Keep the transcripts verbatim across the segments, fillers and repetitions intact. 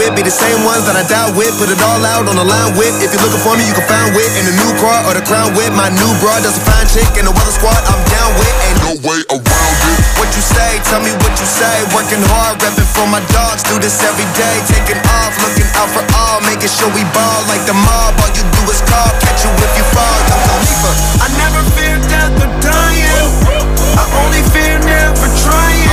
with be the same ones that I died with. Put it all out on the line with. If you're looking for me, you can find wit in the new car or the crown with. My new broad, that's a fine chick in the weather squad. I'm down with, ain't no way around it. What you say? Tell me what you say. Working hard, repping for my dogs. Do this every day. Taking off, looking out for all, making sure we ball like the mob. All you do is call, catch you if you fall. Young Khalifa. I never fear death or dying. I only fear never trying.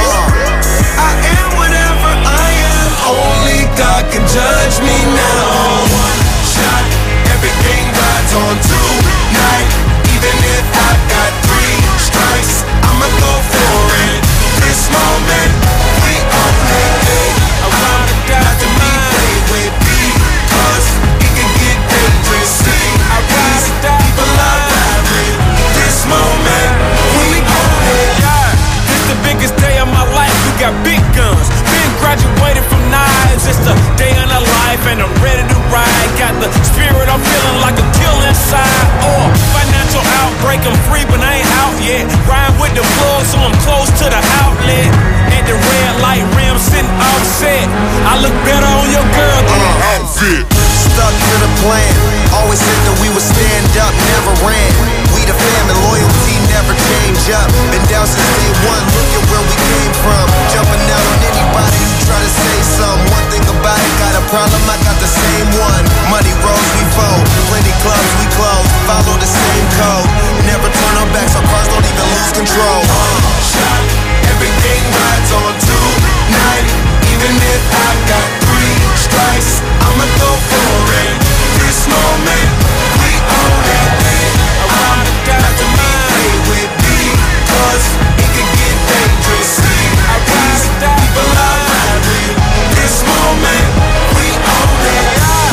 I am whatever I am. Only God can judge me now. One shot, everything rides on tonight. Even if I got three strikes, I'ma go for it. This moment, we own it. I wanna die to me, play with me, cause it can get dangerous. See, I ride or die for life. This moment, we own it. This the biggest day of my life. We got big guns. Been graduated from knives. It's the day of the life, and I'm ready to ride. Got the spirit, I'm feeling like a kill inside. Or financial outbreak, I'm free, but I ain't out yet. Ride with the plug, so I'm close to the outlet. At the red light rim, sitting offset. I look better on your girl than the outfit. Stuck to the plan. Always said that we would stand up, never ran. We the family, loyalty never change up. Been down since day one, look at where we came from. Jumping out on anybody who try to say something. One thing about it, got a problem, I got the same one. Money rolls, we fold. Plenty clubs, we close. Follow the same code. Never turn our backs, our cars don't even lose control. Uh, shot, everything rides on tonight. Even if I got three strikes, I'ma go for it. This moment, we own it. I wanna die to me, play with me, cause it can get dangerous. See, I rise to die for life. This moment, we own it.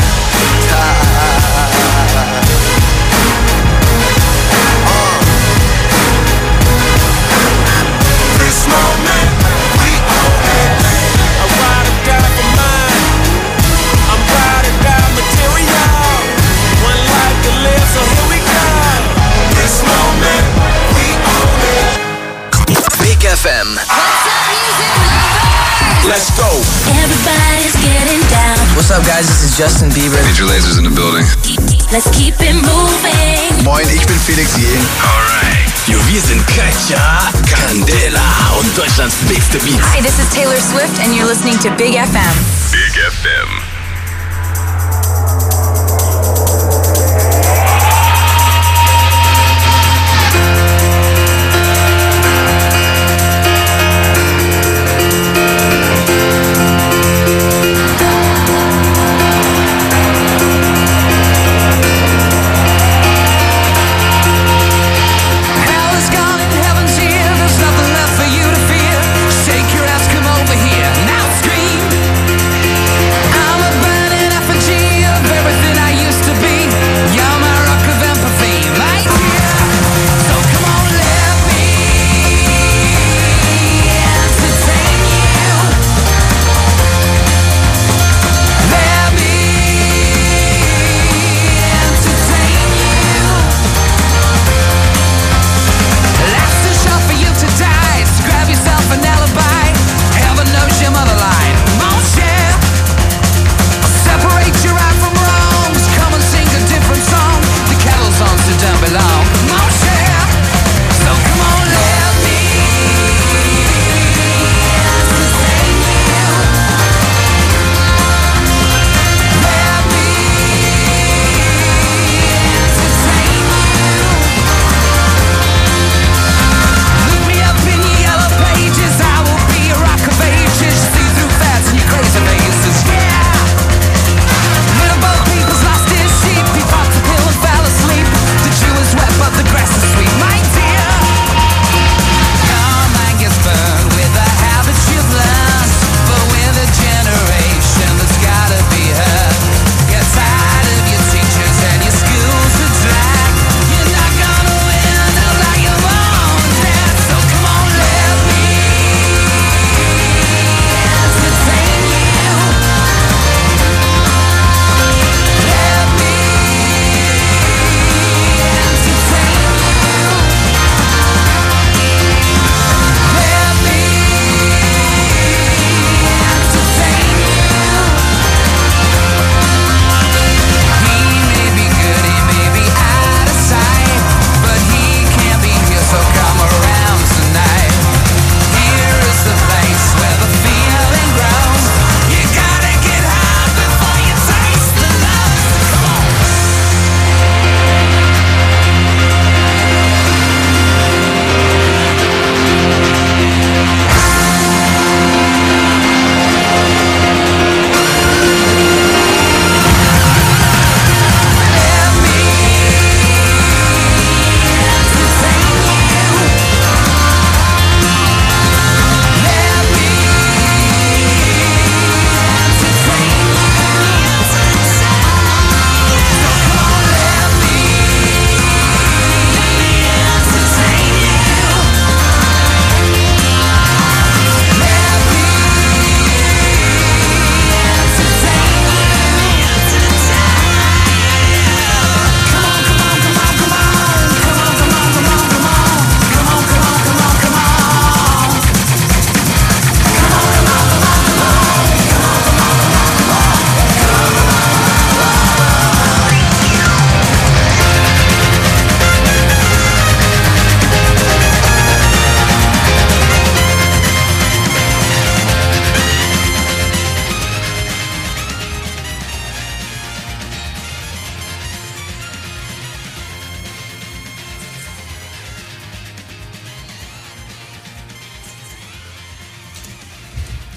Uh. This moment, we own it. I ride or die for mine. I'm ride or die material. One life to live, so here we go. This moment, we own it. Big F M. What's up, music lovers? Let's go. Everybody's getting down. What's up, guys? This is Justin Bieber. Major Lasers in the building. Let's keep it moving. Moin, ich bin Felix Jähn. Alright. Jo, wir sind Katja, Candela und Deutschlands beste Beats. Hi, this is Taylor Swift and you're listening to Big F M. Big F M. Take your ass, come over here, now scream.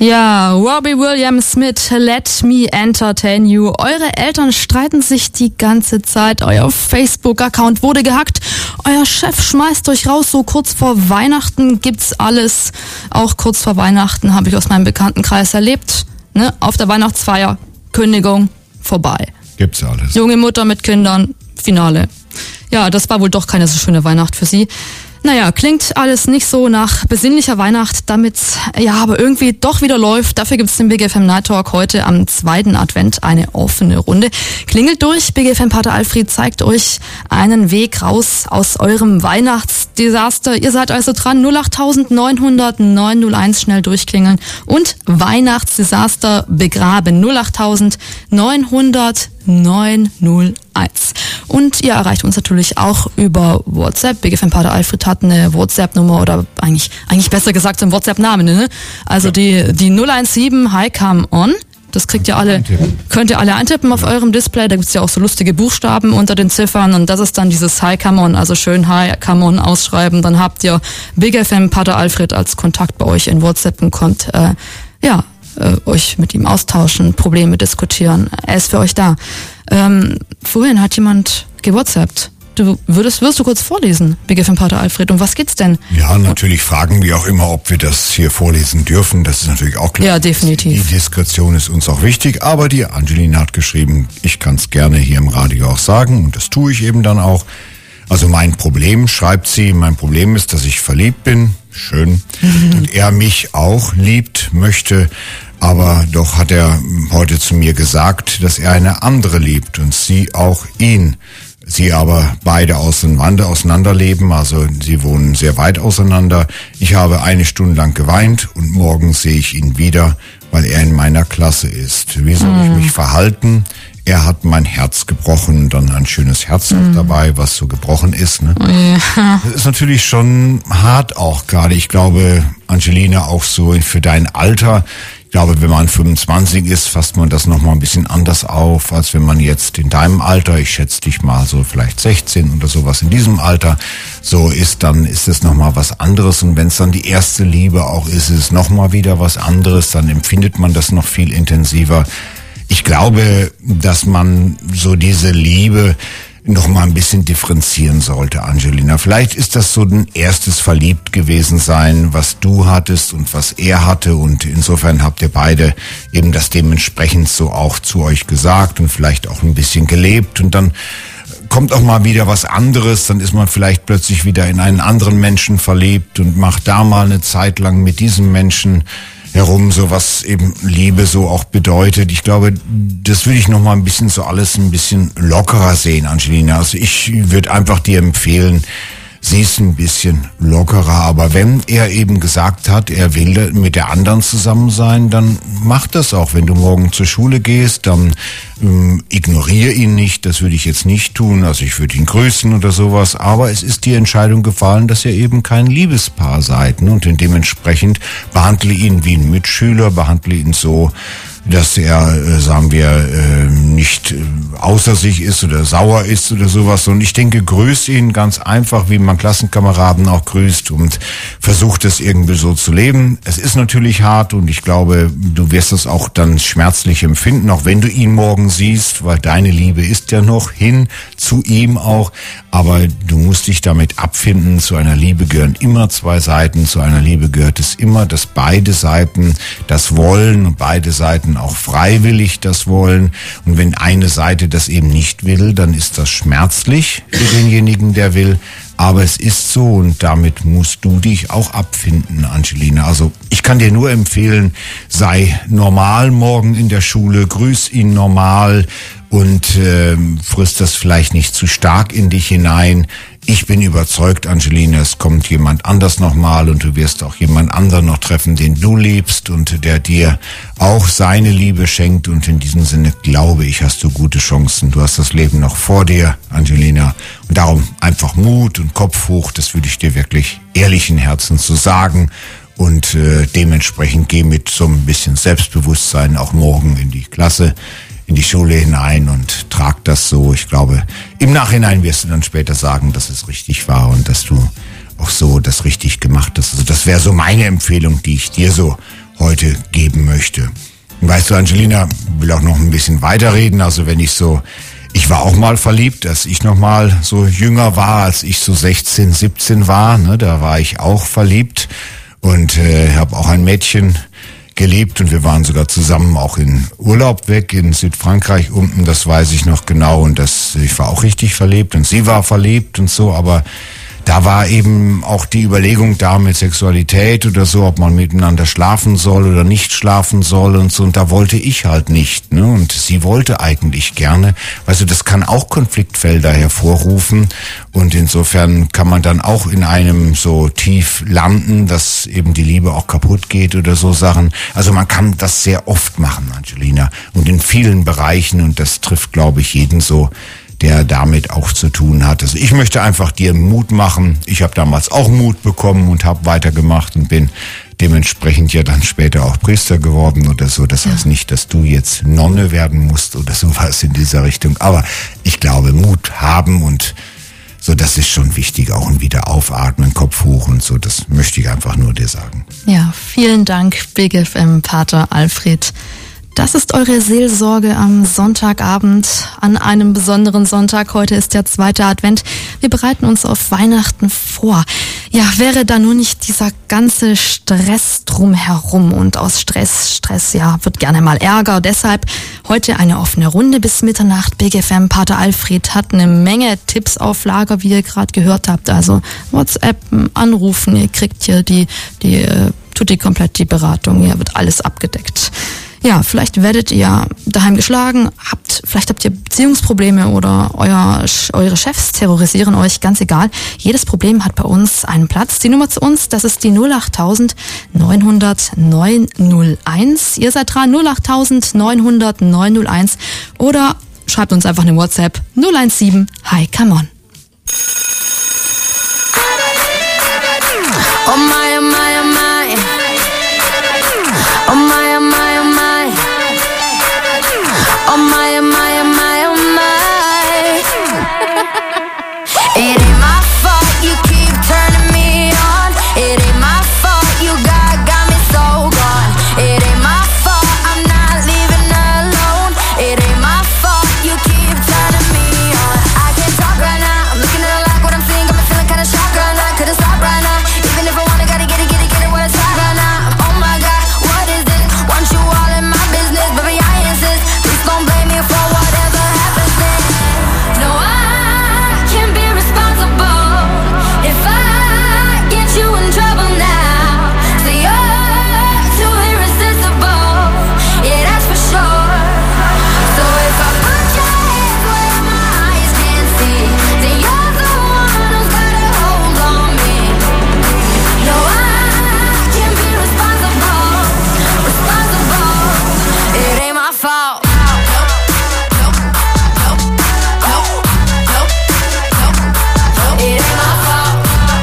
Ja, Robbie Williams mit Let Me Entertain You. Eure Eltern streiten sich die ganze Zeit. Euer Facebook-Account wurde gehackt. Euer Chef schmeißt euch raus. So kurz vor Weihnachten gibt's alles. Auch kurz vor Weihnachten habe ich aus meinem Bekanntenkreis erlebt. Ne? Auf der Weihnachtsfeier. Kündigung. Vorbei. Gibt's alles. Junge Mutter mit Kindern. Finale. Ja, das war wohl doch keine so schöne Weihnacht für sie. Naja, klingt alles nicht so nach besinnlicher Weihnacht, damit's ja aber irgendwie doch wieder läuft. Dafür gibt's den Big F M Night Talk heute am zweiten Advent eine offene Runde. Klingelt durch, Big F M Pater Alfred zeigt euch einen Weg raus aus eurem Weihnachtsdesaster. Ihr seid also dran, null acht neun null null neun null eins schnell durchklingeln und Weihnachtsdesaster begraben. null acht neun null null neun null eins. Und ihr erreicht uns natürlich auch über WhatsApp. Big F M Pater Alfred hat eine WhatsApp-Nummer oder eigentlich eigentlich besser gesagt so ein WhatsApp-Namen, ne? Also ja. die die null eins sieben Hi Come On. Das kriegt ihr alle, könnt ihr alle eintippen auf eurem Display. Da gibt's ja auch so lustige Buchstaben unter den Ziffern und das ist dann dieses Hi Come On, also schön Hi Come On ausschreiben. Dann habt ihr Big F M Pater Alfred als Kontakt bei euch in WhatsApp und könnt äh, ja Äh, euch mit ihm austauschen, Probleme diskutieren. Er ist für euch da. Ähm, vorhin hat jemand gewhatsappt. Du würdest, wirst du kurz vorlesen, Big F M Pater Alfred. Um was geht's denn? Ja, natürlich fragen wir auch immer, ob wir das hier vorlesen dürfen. Das ist natürlich auch klar. Ja, definitiv. Die Diskretion ist uns auch wichtig. Aber die Angelina hat geschrieben, ich kann es gerne hier im Radio auch sagen. Und das tue ich eben dann auch. Also mein Problem, schreibt sie, mein Problem ist, dass ich verliebt bin. Schön. Mhm. Und er mich auch liebt, möchte. Aber doch hat er heute zu mir gesagt, dass er eine andere liebt und sie auch ihn. Sie aber beide auseinander, auseinanderleben, also sie wohnen sehr weit auseinander. Ich habe eine Stunde lang geweint und morgen sehe ich ihn wieder, weil er in meiner Klasse ist. Wie soll mhm. ich mich verhalten? Er hat mein Herz gebrochen, dann ein schönes Herz mhm. dabei, was so gebrochen ist. Ne? Ja. Das ist natürlich schon hart auch gerade. Ich glaube, Angelina, auch so für dein Alter, ich glaube, wenn man fünfundzwanzig ist, fasst man das nochmal ein bisschen anders auf, als wenn man jetzt in deinem Alter, ich schätze dich mal so vielleicht sechzehn oder sowas in diesem Alter, so ist, dann ist es nochmal was anderes. Und wenn es dann die erste Liebe auch ist, ist es nochmal wieder was anderes, dann empfindet man das noch viel intensiver. Ich glaube, dass man so diese Liebe noch mal ein bisschen differenzieren sollte, Angelina. Vielleicht ist das so ein erstes Verliebt gewesen sein, was du hattest und was er hatte, und insofern habt ihr beide eben das dementsprechend so auch zu euch gesagt und vielleicht auch ein bisschen gelebt, und dann kommt auch mal wieder was anderes, dann ist man vielleicht plötzlich wieder in einen anderen Menschen verliebt und macht da mal eine Zeit lang mit diesem Menschen herum, so was eben Liebe so auch bedeutet. Ich glaube, das würde ich noch mal ein bisschen so alles ein bisschen lockerer sehen, Angelina. Also ich würde einfach dir empfehlen, siehst ein bisschen lockerer, aber wenn er eben gesagt hat, er will mit der anderen zusammen sein, dann mach das auch. Wenn du morgen zur Schule gehst, dann ähm, ignoriere ihn nicht, das würde ich jetzt nicht tun, also ich würde ihn grüßen oder sowas, aber es ist die Entscheidung gefallen, dass ihr eben kein Liebespaar seid, ne? Und dementsprechend behandle ihn wie ein Mitschüler, behandle ihn so, dass er, äh, sagen wir, äh, nicht äh, außer sich ist oder sauer ist oder sowas. Und ich denke, grüß ihn ganz einfach, wie man Klassenkameraden auch grüßt, und versucht es irgendwie so zu leben. Es ist natürlich hart, und ich glaube, du wirst es auch dann schmerzlich empfinden, auch wenn du ihn morgen siehst, weil deine Liebe ist ja noch hin zu ihm auch. Aber du musst dich damit abfinden. Zu einer Liebe gehören immer zwei Seiten. Zu einer Liebe gehört es immer, dass beide Seiten das wollen und beide Seiten auch freiwillig das wollen. Und wenn eine Seite das eben nicht will, dann ist das schmerzlich für denjenigen, der will. Aber es ist so, und damit musst du dich auch abfinden, Angelina. Also ich kann dir nur empfehlen, sei normal morgen in der Schule, grüß ihn normal und äh, frisst das vielleicht nicht zu stark in dich hinein. Ich bin überzeugt, Angelina, es kommt jemand anders nochmal, und du wirst auch jemand anderen noch treffen, den du liebst und der dir auch seine Liebe schenkt. Und in diesem Sinne glaube ich, hast du gute Chancen. Du hast das Leben noch vor dir, Angelina. Und darum einfach Mut und Kopf hoch, das würde ich dir wirklich ehrlichen Herzens so sagen. Und äh, dementsprechend geh mit so ein bisschen Selbstbewusstsein auch morgen in die Klasse, in die Schule hinein und trag das so. Ich glaube, im Nachhinein wirst du dann später sagen, dass es richtig war und dass du auch so das richtig gemacht hast. Also das wäre so meine Empfehlung, die ich dir so heute geben möchte. Und weißt du, Angelina, will auch noch ein bisschen weiterreden. Also wenn ich so, ich war auch mal verliebt, als ich noch mal so jünger war, als ich so sechzehn, siebzehn war, ne, da war ich auch verliebt und äh, habe auch ein Mädchen gelebt und wir waren sogar zusammen auch in Urlaub weg in Südfrankreich unten, das weiß ich noch genau und das, ich war auch richtig verliebt und sie war verliebt und so, aber da war eben auch die Überlegung da mit Sexualität oder so, ob man miteinander schlafen soll oder nicht schlafen soll und so. Und da wollte ich halt nicht, ne? Und sie wollte eigentlich gerne. Weißt du, das kann auch Konfliktfelder hervorrufen. Und insofern kann man dann auch in einem so tief landen, dass eben die Liebe auch kaputt geht oder so Sachen. Also man kann das sehr oft machen, Angelina. Und in vielen Bereichen. Und das trifft, glaube ich, jeden so, der damit auch zu tun hat. Also ich möchte einfach dir Mut machen. Ich habe damals auch Mut bekommen und habe weitergemacht und bin dementsprechend ja dann später auch Priester geworden oder so. Das heißt nicht, dass du jetzt Nonne werden musst oder sowas in dieser Richtung. Aber ich glaube, Mut haben und so, das ist schon wichtig. Auch ein wieder aufatmen, Kopf hoch und so. Das möchte ich einfach nur dir sagen. Ja, vielen Dank, Big F M Pater Alfred. Das ist eure Seelsorge am Sonntagabend, an einem besonderen Sonntag. Heute ist der zweite Advent. Wir bereiten uns auf Weihnachten vor. Ja, wäre da nur nicht dieser ganze Stress drumherum und aus Stress, Stress, ja, wird gerne mal Ärger. Deshalb heute eine offene Runde bis Mitternacht. Big F M Pater Alfred hat eine Menge Tipps auf Lager, wie ihr gerade gehört habt. Also WhatsApp, anrufen, ihr kriegt hier die, die, äh, tut die komplett die Beratung. Hier wird alles abgedeckt. Ja, vielleicht werdet ihr daheim geschlagen, habt, vielleicht habt ihr Beziehungsprobleme oder euer, eure Chefs terrorisieren euch, ganz egal. Jedes Problem hat bei uns einen Platz. Die Nummer zu uns, das ist die null acht neunhundert neunhundertneunhunderteins. Ihr seid dran, null acht neunhundert neunhunderteins oder schreibt uns einfach eine WhatsApp null eins sieben. Hi, come on. Oh my, oh my, oh my. Oh my, oh my, oh my. Oh my, oh my, oh my, oh my. It ain't my fault you keep turning me on. It ain't my fault you got, got me so gone. It ain't my fault I'm not leaving alone. It ain't my fault you keep turning me on. I can't talk right now, I'm looking at a lot what I'm seeing, got me feeling kinda shocked right now. Couldn't stop right now, even if I wanna, gotta get it, get it, get it where it's hot right now. Oh my God, what is this? Want you all in my business, baby I insist. Please don't blame me for whatever happens then. No, I can't be responsible if I get you in trouble now. So you're too irresistible, yeah that's for sure. So if I put your hands where my eyes can't see, then you're the one who's got a hold on me. No, I can't be responsible, responsible. It ain't my fault. It ain't my fault.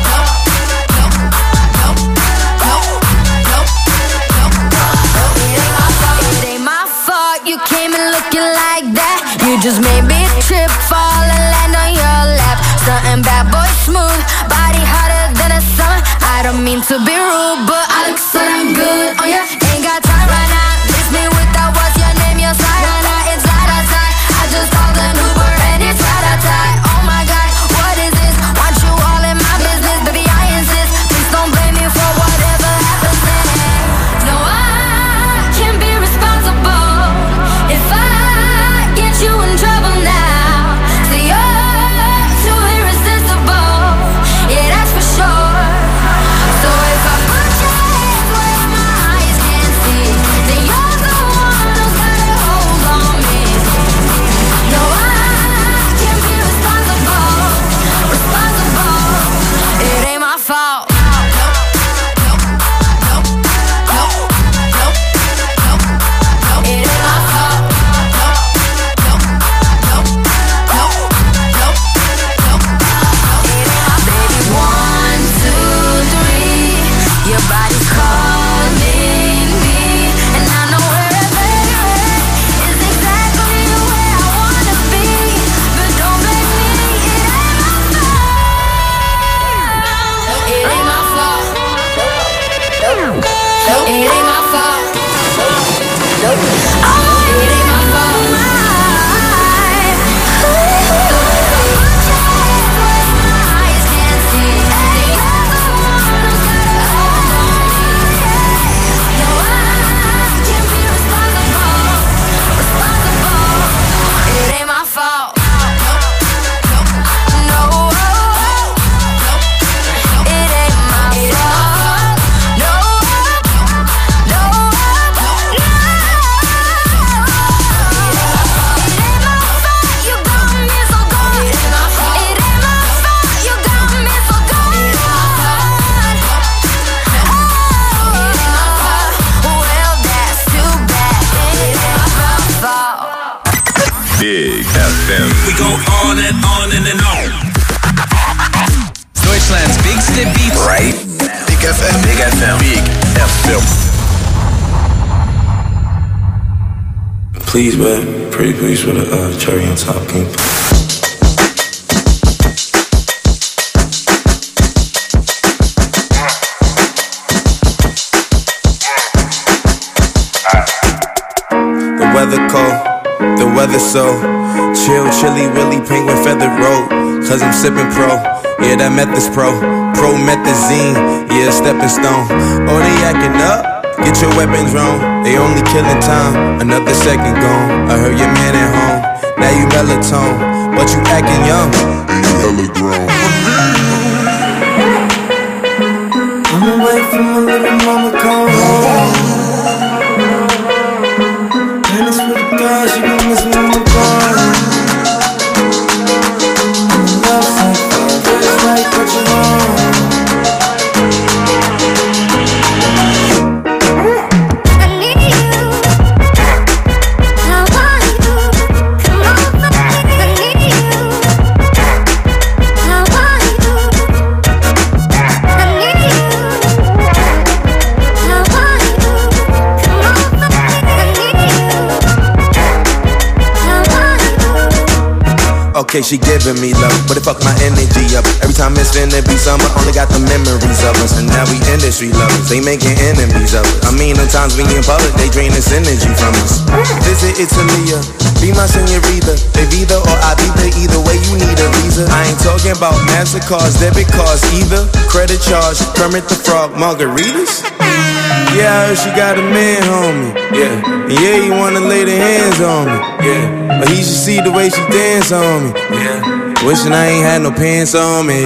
It ain't my fault you came in looking like that. You just made me trip, fall and land on your lap. Something bad boy smooth, body hotter than a summer. I don't mean to be rude, but I look so damn good on ya. Ain't got time right now. Miss me with that, what's your name, your side right now. It's light outside. I just called an Uber and it's right outside. Oh my God, what is this? Want you all in my business, baby I insist. Please don't blame me for whatever happens then. No, I can't be responsible if I get you in trouble now. So you're too irresistible, yeah that's for sure. So if I put your hands where my eyes can't see, then you're the one who's got a hold on me. No, I can't be responsible, responsible. It ain't my fault. It ain't my fault. Baby, one, two, three, your body's calling me, and I know wherever you're at is exactly where I wanna be. But don't blame me, it ain't my fault. It ain't my fault. It ain't my fault. F M. Big F M. Big F M. Please, man. Pretty please with a uh, cherry on top. Can you... The weather cold, the weather so chill, chilly, really penguin feathered road. Cause I'm sipping pro, yeah that meth is pro. Promethazine, yeah stepping stone. Oh they acting up, get your weapons wrong. They only killing time, another second gone. I heard your man at home, now you melatonin, but you acting young, and you hella grown. I'm away from my little mama come home. And it's for the guys, you gon' miss me on the car. Love so far, just like what you want. Okay, she giving me love, but it fuck my energy up. Every time it's finna be summer, only got the memories of us. And now we industry lovers, they making enemies of us. I mean, the times we in public, they drain this energy from us. Visit Italia, be my senorita. They Vita or Ibiza, either way you need a visa. I ain't talking about MasterCards, debit cards either. Credit charge, Kermit the Frog, margaritas. Yeah, I heard she got a man on me. Yeah, and yeah, he wanna lay the hands on me. Yeah, but he should see the way she dance on me. Yeah, wishing I ain't had no pants on me.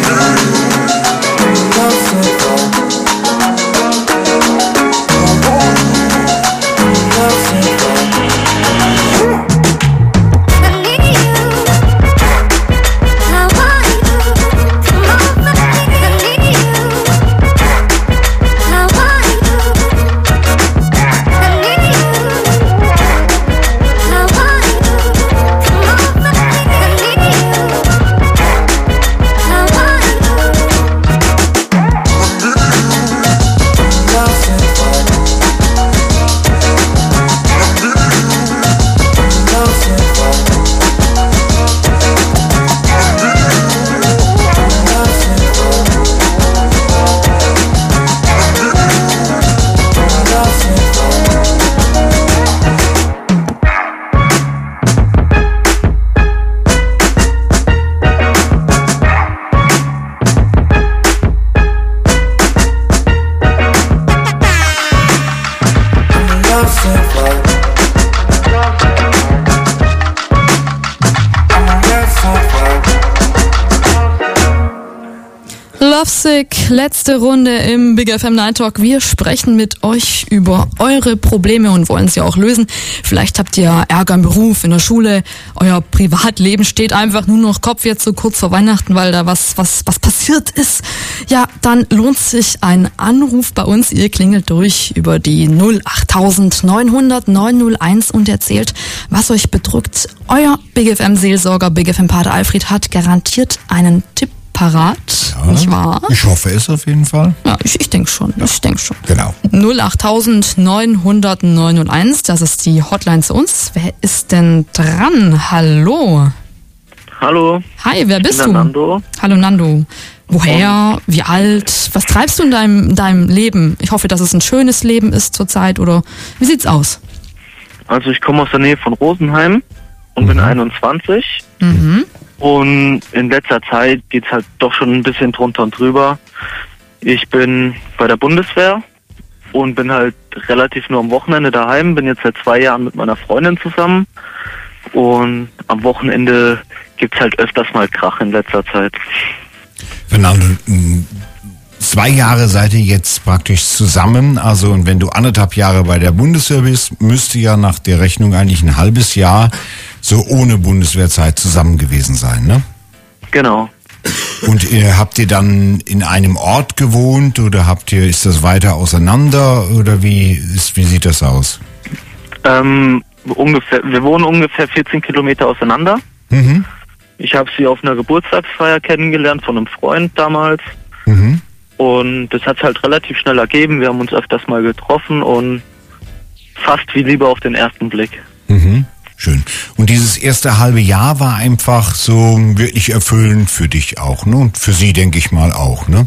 Lovesick, letzte Runde im Big F M Night Talk. Wir sprechen mit euch über eure Probleme und wollen sie auch lösen. Vielleicht habt ihr Ärger im Beruf, in der Schule, euer Privatleben steht einfach nur noch Kopf jetzt so kurz vor Weihnachten, weil da was was was passiert ist. Ja, dann lohnt sich ein Anruf bei uns. Ihr klingelt durch über die null acht neunhundert neunhunderteins und erzählt, was euch bedrückt. Euer Big F M Seelsorger, Big F M Pater Alfred hat garantiert einen Tipp parat, ja, nicht wahr? Ich hoffe es auf jeden Fall. Ja, ich, ich denke schon, ja. ich denke schon. Genau. null acht neunhundert neunhunderteins, das ist die Hotline zu uns. Wer ist denn dran? Hallo. Hallo. Hi, wer bist ich du? bin Nando. Hallo Nando. Woher? Wie alt? Was treibst du in deinem, deinem Leben? Ich hoffe, dass es ein schönes Leben ist zurzeit, oder wie sieht's aus? Also ich komme aus der Nähe von Rosenheim und mhm. bin einundzwanzig. Mhm. Und in letzter Zeit geht's halt doch schon ein bisschen drunter und drüber. Ich bin bei der Bundeswehr und bin halt relativ nur am Wochenende daheim. Bin jetzt seit zwei Jahren mit meiner Freundin zusammen. Und am Wochenende gibt's halt öfters mal Krach in letzter Zeit. Fernando, zwei Jahre seid ihr jetzt praktisch zusammen. Also, und wenn du anderthalb Jahre bei der Bundeswehr bist, müsste ja nach der Rechnung eigentlich ein halbes Jahr so ohne Bundeswehrzeit zusammen gewesen sein, ne? Genau. Und ihr, habt ihr dann in einem Ort gewohnt oder habt ihr, ist das weiter auseinander oder wie ist, wie sieht das aus? Ähm, ungefähr, wir wohnen ungefähr vierzehn Kilometer auseinander. Mhm. Ich habe sie auf einer Geburtstagsfeier kennengelernt von einem Freund damals. Mhm. Und und das hat halt relativ schnell ergeben. Wir haben uns öfters mal getroffen und fast wie Liebe auf den ersten Blick. Mhm. Schön. Und dieses erste halbe Jahr war einfach so wirklich erfüllend für dich auch, ne? Und für sie, denke ich mal, auch, ne?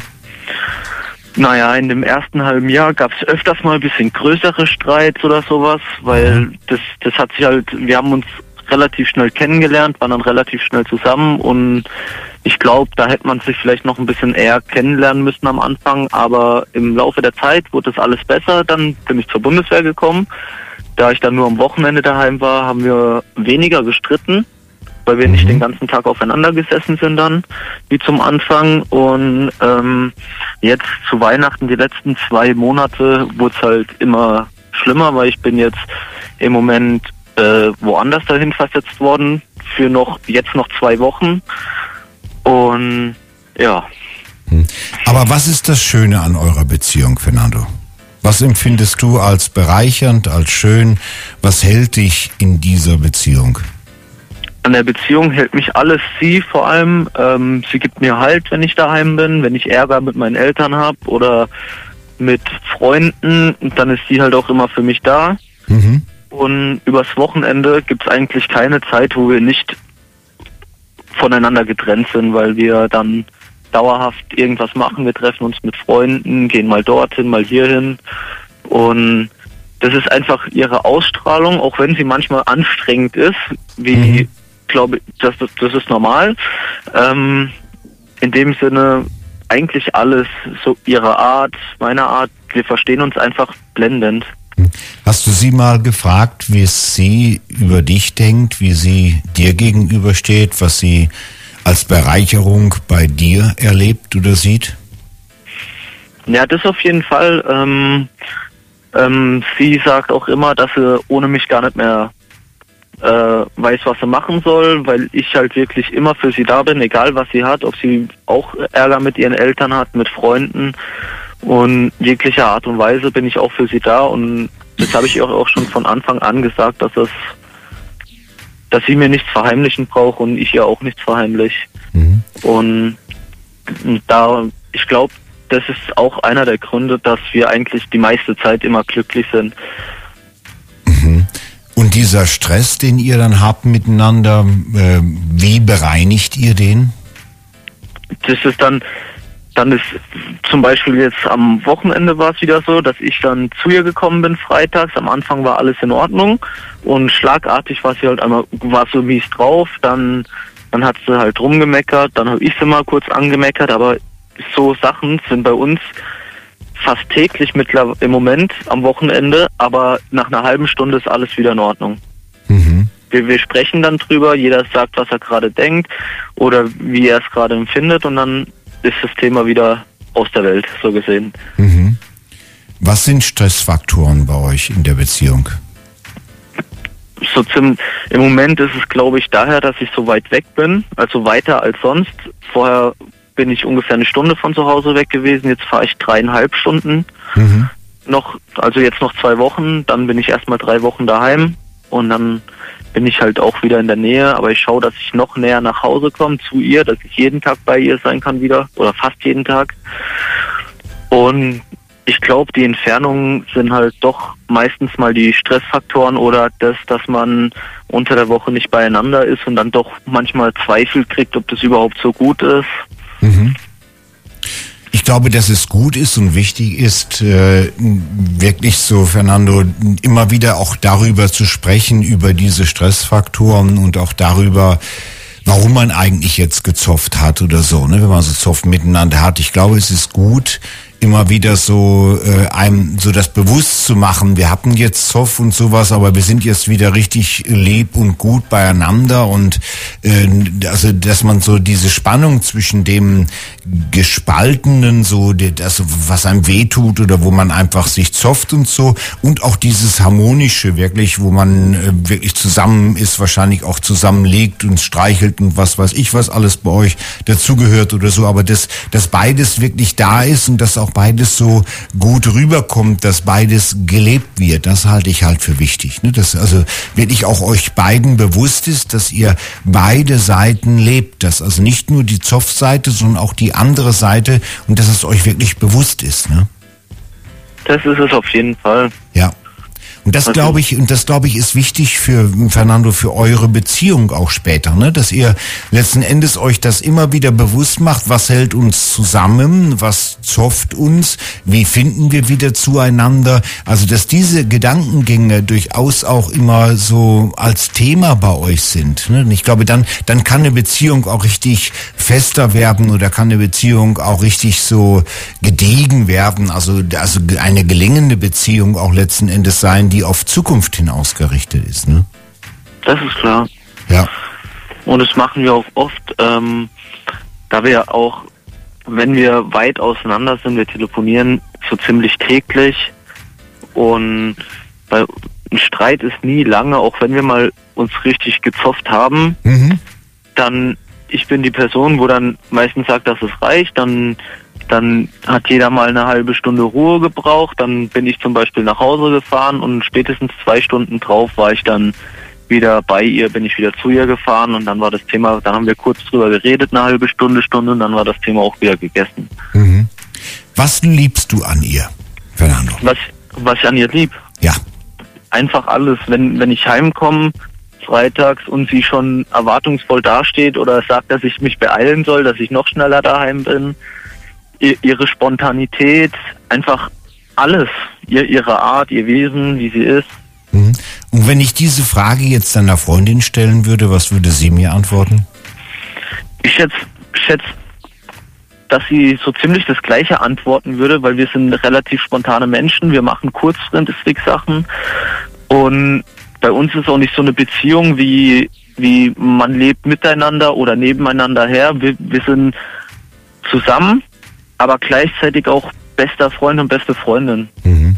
Naja, in dem ersten halben Jahr gab es öfters mal ein bisschen größere Streits oder sowas, weil mhm. das, das hat sich halt, wir haben uns relativ schnell kennengelernt, waren dann relativ schnell zusammen und ich glaube, da hätte man sich vielleicht noch ein bisschen eher kennenlernen müssen am Anfang, aber im Laufe der Zeit wurde das alles besser, dann bin ich zur Bundeswehr gekommen. Da ich dann nur am Wochenende daheim war, haben wir weniger gestritten, weil wir nicht den ganzen Tag aufeinander gesessen sind dann, wie zum Anfang. Und ähm, jetzt zu Weihnachten, die letzten zwei Monate, wurde es halt immer schlimmer, weil ich bin jetzt im Moment äh, woanders dahin versetzt worden, für noch jetzt noch zwei Wochen. Und ja. Aber was ist das Schöne an eurer Beziehung, Fernando? Was empfindest du als bereichernd, als schön? Was hält dich in dieser Beziehung? An der Beziehung hält mich alles, sie vor allem. Ähm, sie gibt mir Halt, wenn ich daheim bin, wenn ich Ärger mit meinen Eltern habe oder mit Freunden, dann ist sie halt auch immer für mich da. Mhm. Und übers Wochenende gibt es eigentlich keine Zeit, wo wir nicht voneinander getrennt sind, weil wir dann dauerhaft irgendwas machen. Wir treffen uns mit Freunden, gehen mal dorthin, mal hierhin. Und das ist einfach ihre Ausstrahlung, auch wenn sie manchmal anstrengend ist, wie, mhm. glaube ich, das, das, das ist normal. Ähm, in dem Sinne eigentlich alles, so ihre Art, meine Art, wir verstehen uns einfach blendend. Hast du sie mal gefragt, wie sie über dich denkt, wie sie dir gegenübersteht, was sie als Bereicherung bei dir erlebt oder sieht? Ja, das auf jeden Fall. Ähm, ähm, sie sagt auch immer, dass sie ohne mich gar nicht mehr äh, weiß, was sie machen soll, weil ich halt wirklich immer für sie da bin, egal was sie hat, ob sie auch Ärger mit ihren Eltern hat, mit Freunden und jeglicher Art und Weise bin ich auch für sie da und das habe ich ihr auch schon von Anfang an gesagt, dass es dass sie mir nichts verheimlichen braucht und ich ihr auch nichts verheimlich. Mhm. Und da, ich glaube, das ist auch einer der Gründe, dass wir eigentlich die meiste Zeit immer glücklich sind. Mhm. Und dieser Stress, den ihr dann habt miteinander, äh, wie bereinigt ihr den? Das ist dann, dann ist zum Beispiel jetzt am Wochenende war es wieder so, dass ich dann zu ihr gekommen bin freitags. Am Anfang war alles in Ordnung und schlagartig war sie halt einmal, war so mies drauf. Dann, dann hat sie halt rumgemeckert, dann habe ich sie mal kurz angemeckert, aber so Sachen sind bei uns fast täglich mittlerweile im Moment am Wochenende, aber nach einer halben Stunde ist alles wieder in Ordnung. Mhm. Wir, wir sprechen dann drüber, jeder sagt, was er gerade denkt oder wie er es gerade empfindet und dann ist das Thema wieder aus der Welt, so gesehen. Mhm. Was sind Stressfaktoren bei euch in der Beziehung? So zum, im Moment ist es, glaube ich, daher, dass ich so weit weg bin, also weiter als sonst. Vorher bin ich ungefähr eine Stunde von zu Hause weg gewesen, jetzt fahre ich dreieinhalb Stunden. Mhm. Noch, also jetzt noch zwei Wochen, dann bin ich erstmal drei Wochen daheim und dann bin ich halt auch wieder in der Nähe, aber ich schaue, dass ich noch näher nach Hause komme zu ihr, dass ich jeden Tag bei ihr sein kann wieder oder fast jeden Tag. Und ich glaube, die Entfernungen sind halt doch meistens mal die Stressfaktoren oder das, dass man unter der Woche nicht beieinander ist und dann doch manchmal Zweifel kriegt, ob das überhaupt so gut ist. Mhm. Ich glaube, dass es gut ist und wichtig ist, äh, wirklich so, Fernando, immer wieder auch darüber zu sprechen, über diese Stressfaktoren und auch darüber, warum man eigentlich jetzt gezofft hat oder so, ne, wenn man so Zoff miteinander hat. Ich glaube, es ist gut, immer wieder so äh, einem so das bewusst zu machen, wir hatten jetzt Zoff und sowas, aber wir sind jetzt wieder richtig lieb und gut beieinander und äh, also dass man so diese Spannung zwischen dem Gespaltenen, so das, was einem wehtut oder wo man einfach sich zofft und so und auch dieses Harmonische wirklich, wo man äh, wirklich zusammen ist, wahrscheinlich auch zusammen liegt und streichelt und was weiß ich, was alles bei euch dazugehört oder so, aber dass, dass beides wirklich da ist und dass auch beides so gut rüberkommt, dass beides gelebt wird. Das halte ich halt für wichtig. Ne? Dass also wirklich auch euch beiden bewusst ist, dass ihr beide Seiten lebt. Dass also nicht nur die Zoff-Seite, sondern auch die andere Seite und dass es euch wirklich bewusst ist. Ne? Das ist es auf jeden Fall. Ja. Und das glaube ich, und das glaube ich ist wichtig für Fernando, für eure Beziehung auch später, ne? Dass ihr letzten Endes euch das immer wieder bewusst macht, was hält uns zusammen, was zofft uns, wie finden wir wieder zueinander. Also, dass diese Gedankengänge durchaus auch immer so als Thema bei euch sind, ne? Und ich glaube, dann, dann kann eine Beziehung auch richtig fester werden oder kann eine Beziehung auch richtig so gediegen werden. Also, also eine gelingende Beziehung auch letzten Endes sein, die auf Zukunft hin ausgerichtet ist, ne? Das ist klar. Ja. Und das machen wir auch oft, ähm, da wir auch, wenn wir weit auseinander sind, wir telefonieren so ziemlich täglich und bei, ein Streit ist nie lange, auch wenn wir mal uns richtig gezofft haben, mhm. dann, ich bin die Person, wo dann meistens sagt, dass es reicht, dann Dann hat jeder mal eine halbe Stunde Ruhe gebraucht. Dann bin ich zum Beispiel nach Hause gefahren und spätestens zwei Stunden drauf war ich dann wieder bei ihr, bin ich wieder zu ihr gefahren und dann war das Thema, dann haben wir kurz drüber geredet, eine halbe Stunde, Stunde und dann war das Thema auch wieder gegessen. Mhm. Was liebst du an ihr, Fernando? Was, was ich an ihr lieb? Ja. Einfach alles. Wenn, wenn ich heimkomme, freitags und sie schon erwartungsvoll dasteht oder sagt, dass ich mich beeilen soll, dass ich noch schneller daheim bin, ihre Spontanität, einfach alles, ihr, ihre Art, ihr Wesen, wie sie ist. Und wenn ich diese Frage jetzt deiner Freundin stellen würde, was würde sie mir antworten? Ich schätze, schätze, dass sie so ziemlich das Gleiche antworten würde, weil wir sind relativ spontane Menschen, wir machen kurzfristig Sachen und bei uns ist auch nicht so eine Beziehung wie, wie man lebt miteinander oder nebeneinander her. Wir, wir sind zusammen, aber gleichzeitig auch bester Freund und beste Freundin. Mhm.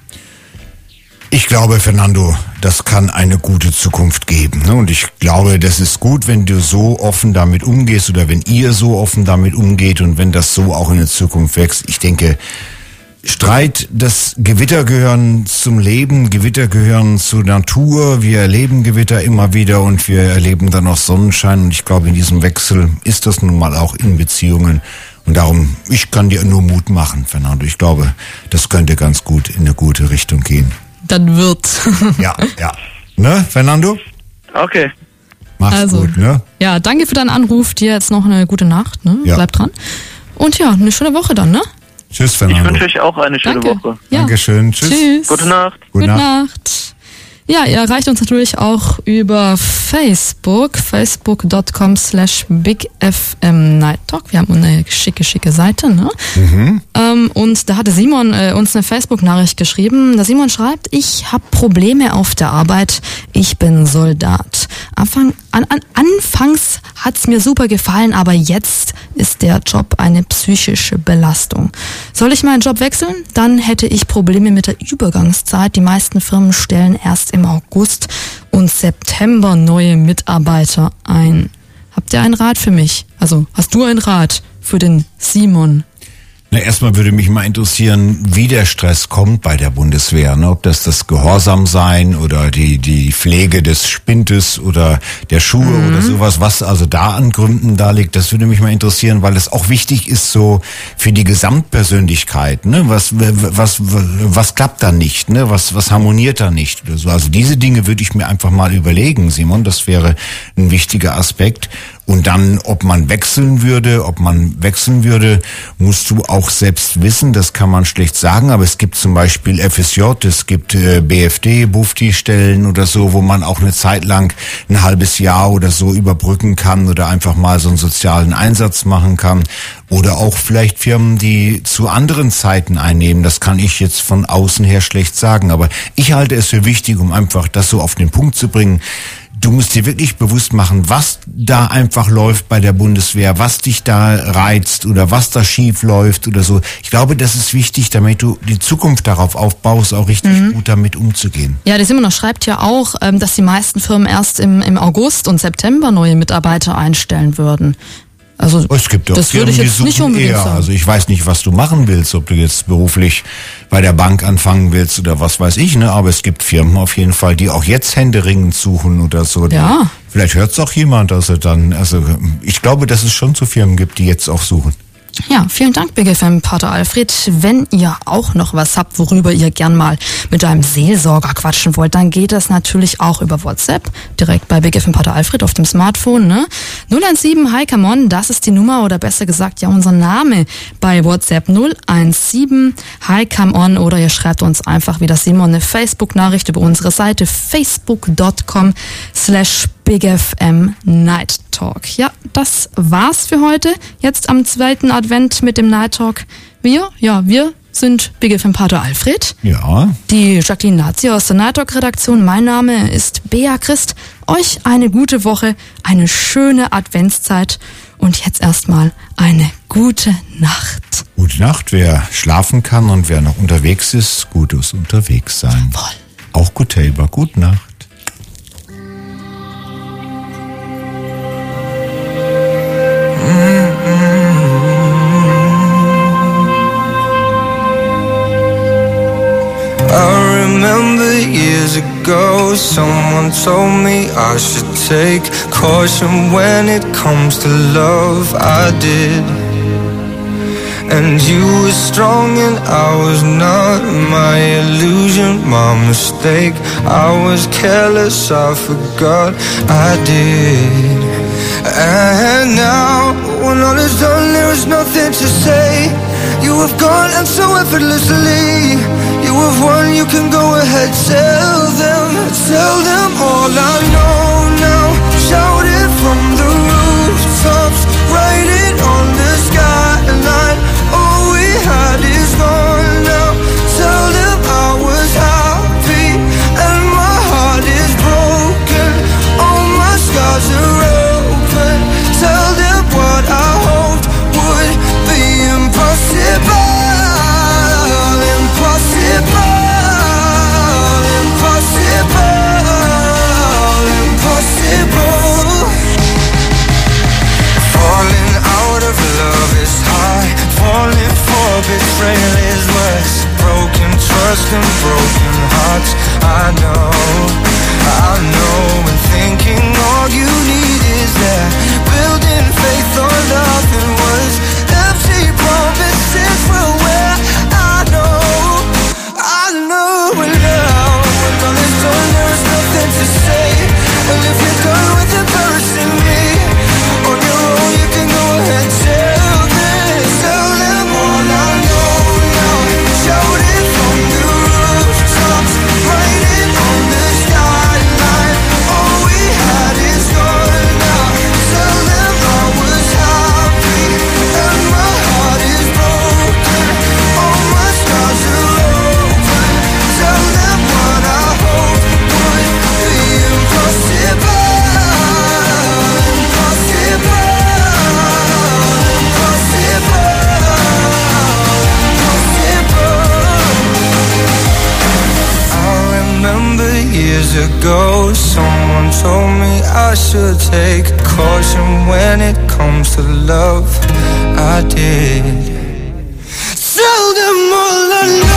Ich glaube, Fernando, das kann eine gute Zukunft geben. Ne? Und ich glaube, das ist gut, wenn du so offen damit umgehst oder wenn ihr so offen damit umgeht und wenn das so auch in der Zukunft wächst. Ich denke, Streit, das Gewitter gehören zum Leben, Gewitter gehören zur Natur. Wir erleben Gewitter immer wieder und wir erleben dann auch Sonnenschein. Und ich glaube, in diesem Wechsel ist das nun mal auch in Beziehungen. Und darum, ich kann dir nur Mut machen, Fernando. Ich glaube, das könnte ganz gut in eine gute Richtung gehen. Dann wird. Ja, ja. Ne, Fernando? Okay. Mach's also, gut, ne? Ja, danke für deinen Anruf. Dir jetzt noch eine gute Nacht, ne? Ja. Bleib dran. Und ja, eine schöne Woche dann, ne? Tschüss, Fernando. Ich wünsche euch auch eine schöne Danke. Woche. Ja. Dankeschön. Tschüss. Tschüss. Gute Nacht. Gute, Gute Nacht. Nacht. Ja, ihr erreicht uns natürlich auch über Facebook, facebook.com slash bigfm Night Talk. Wir haben eine schicke, schicke Seite, ne? Mhm. Ähm, und da hatte Simon äh, uns eine Facebook-Nachricht geschrieben. Der Simon schreibt, ich habe Probleme auf der Arbeit, ich bin Soldat. Anfang, an, an, anfangs hat's mir super gefallen, aber jetzt ist der Job eine psychische Belastung. Soll ich meinen Job wechseln? Dann hätte ich Probleme mit der Übergangszeit. Die meisten Firmen stellen erst im August und September neue Mitarbeiter ein. Habt ihr einen Rat für mich? Also, hast du einen Rat für den Simon? Na, erstmal würde mich mal interessieren, wie der Stress kommt bei der Bundeswehr. Ne? Ob das das Gehorsam sein oder die die Pflege des Spintes oder der Schuhe mhm. oder sowas, was also da an Gründen da liegt, das würde mich mal interessieren, weil es auch wichtig ist so für die Gesamtpersönlichkeit. Ne? Was was was klappt da nicht? Ne? Was was harmoniert da nicht oder so? Also diese Dinge würde ich mir einfach mal überlegen, Simon. Das wäre ein wichtiger Aspekt. Und dann, ob man wechseln würde, ob man wechseln würde, musst du auch selbst wissen. Das kann man schlecht sagen. Aber es gibt zum Beispiel F S J, es gibt äh, B F D, Bufti-Stellen oder so, wo man auch eine Zeit lang ein halbes Jahr oder so überbrücken kann oder einfach mal so einen sozialen Einsatz machen kann. Oder auch vielleicht Firmen, die zu anderen Zeiten einnehmen. Das kann ich jetzt von außen her schlecht sagen. Aber ich halte es für wichtig, um einfach das so auf den Punkt zu bringen. Du musst dir wirklich bewusst machen, was da einfach läuft bei der Bundeswehr, was dich da reizt oder was da schief läuft oder so. Ich glaube, das ist wichtig, damit du die Zukunft darauf aufbaust, auch richtig mhm. gut damit umzugehen. Ja, der Simon schreibt ja auch, dass die meisten Firmen erst im, im August und September neue Mitarbeiter einstellen würden. Also es gibt auch das Firmen, würde ich jetzt die nicht suchen unbedingt eher. sagen. Also ich weiß nicht, was du machen willst, ob du jetzt beruflich bei der Bank anfangen willst oder was weiß ich, ne? Aber es gibt Firmen auf jeden Fall, die auch jetzt händeringend suchen oder so. Ja. Vielleicht hört es auch jemand, also dann, also ich glaube, dass es schon so Firmen gibt, die jetzt auch suchen. Ja, vielen Dank, Big F M, Pater Alfred. Wenn ihr auch noch was habt, worüber ihr gern mal mit einem Seelsorger quatschen wollt, dann geht das natürlich auch über WhatsApp, direkt bei Big F M Pater Alfred auf dem Smartphone, ne? null eins sieben, hi, come on, das ist die Nummer oder besser gesagt, ja, unser Name bei WhatsApp null eins sieben, hi, come on, oder ihr schreibt uns einfach wie das Simon eine Facebook-Nachricht über unsere Seite facebook dot com slash Big F M Night Talk. Ja, das war's für heute. Jetzt am zweiten Advent mit dem Night Talk. Wir, ja, wir sind Big F M Pater Alfred. Ja. Die Jacqueline Nazi aus der Night Talk Redaktion. Mein Name ist Bea Christ. Euch eine gute Woche, eine schöne Adventszeit und jetzt erstmal eine gute Nacht. Gute Nacht. Wer schlafen kann und wer noch unterwegs ist, gutes unterwegs sein. Jawohl. Auch gut, Tabor. Gute Nacht. I remember years ago, someone told me I should take caution when it comes to love. I did. And you were strong and I was not. My illusion, my mistake. I was careless, I forgot I did. And now, when all is done, there is nothing to say. You have gone and so effortlessly. You have won, you can go ahead. Tell them, tell them all I know now. Shout it from the rooftops. Write it on the skyline. All we had is gone now. Tell them I was happy and my heart is broken. All my scars are open. Tell them what I hoped would be impossible. Betrayal is worse. Broken trust and broken hearts. I know, I know. And thinking all you need is that. Building faith on nothing was empty promises were where I know, I know. And now when all is done, there is nothing to say. And if you're done with embarrassing me on your own, you can go ahead. Tell them, tell them all I know. Shout it from the rooftops, write it on the skyline. All we had is gone now. Tell them I was happy and my heart is broken. All my scars are open. Tell them what I hope would be impossible. Impossible. Remember years ago, someone told me I should take caution when it comes to love. I did. Tell them all I know.